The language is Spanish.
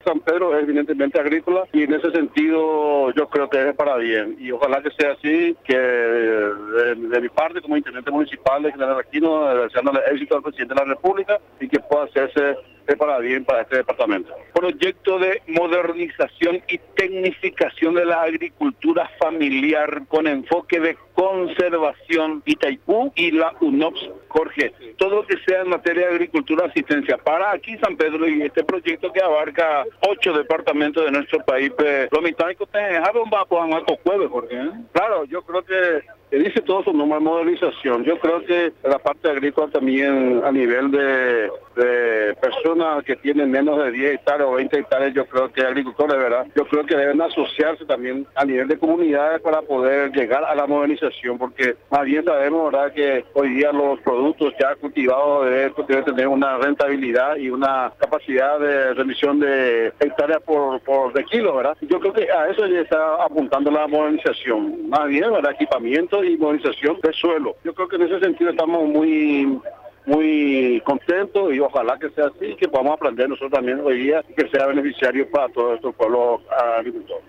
San Pedro es evidentemente agrícola y en ese sentido yo creo que es para bien y ojalá que sea así, que de mi parte como intendente municipal de General Aquino, deseándole éxito al presidente de la República y que pueda hacerse para bien para este departamento. Proyecto de modernización y tecnificación de la agricultura familiar con enfoque de conservación Itaipú y la UNOPS Jorge. Todo lo que sea en materia de agricultura asistencia para aquí San Pedro y este proyecto que abarca 8 departamentos de nuestro país. Lo mitad que ustedes Jorge. Claro, yo creo que dice todo su nombre, modernización. Yo creo que la parte agrícola también a nivel de personas que tienen menos de 10 hectáreas o 20 hectáreas, yo creo que agricultores, ¿verdad? Yo creo que deben asociarse también a nivel de comunidades para poder llegar a la modernización, porque más bien sabemos, ¿verdad?, que hoy día los productos ya cultivados deben tener una rentabilidad y una capacidad de remisión de hectáreas de kilo, ¿verdad? Yo creo que a eso ya está apuntando la modernización. Más bien, ¿verdad?, equipamiento y modernización de suelo. Yo creo que en ese sentido estamos muy contentos y ojalá que sea así, que podamos aprender nosotros también hoy día y que sea beneficiario para todos estos pueblos agricultores.